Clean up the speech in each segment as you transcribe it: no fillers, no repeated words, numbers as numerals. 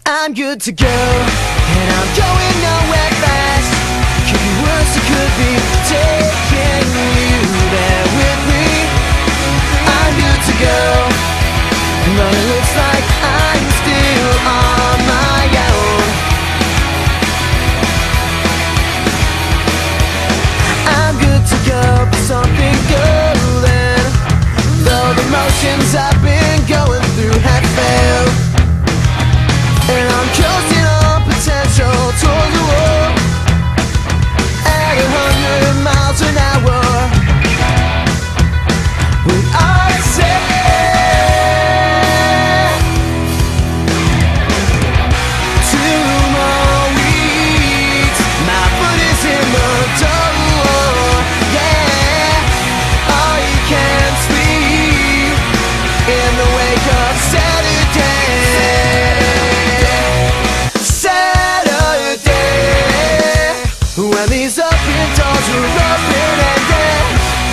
I'm good to go, and I'm going nowhere fast. Could be worse, it could be taking you there with me. I'm good to go, but it looks like I'm still on my own. I'm good to go for something golden, though the motions I've been going through have failed. And I'm coasting on potential toward the wall at 100 miles an hour. When I say 2 more weeks, my foot is in the door. Yeah, all you can sleep in the wake of Saturday. When these open doors are open and dead.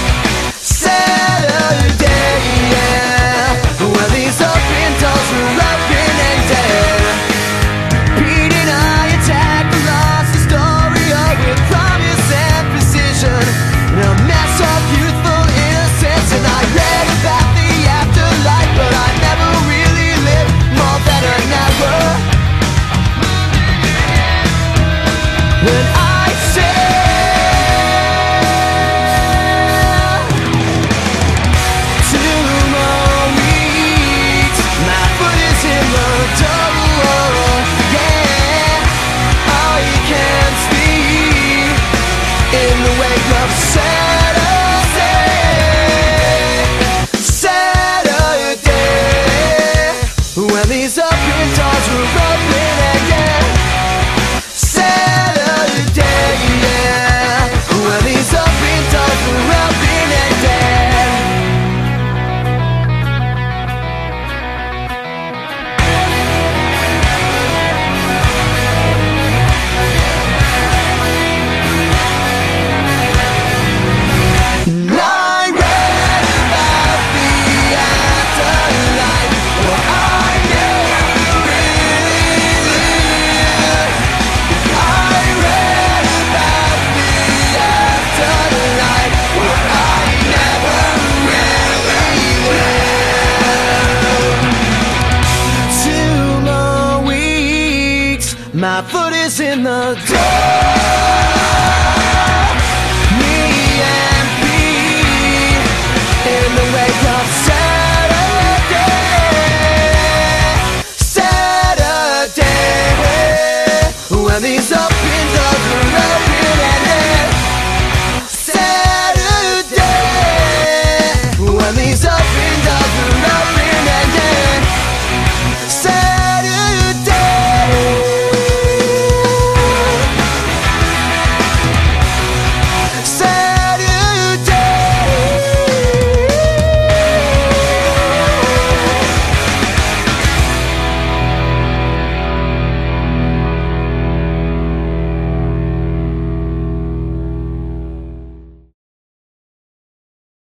Saturday, yeah. When these open doors are open and dead. Pete and I attack the lost Astoria with promise and precision, and a mess of youthful innocence. And I read about the afterlife, but I never really lived more than an hour. When I say 2 more weeks, my foot is in the door. Yeah, all you can sleep in the wake of Saturday. Saturday, when these open doors were open again. Saturday, yeah, when these open doors were open and dead. And I read about the afterlife, but I never really lived. I read about the afterlife, but I never really lived. 2 more weeks, my foot is in the door.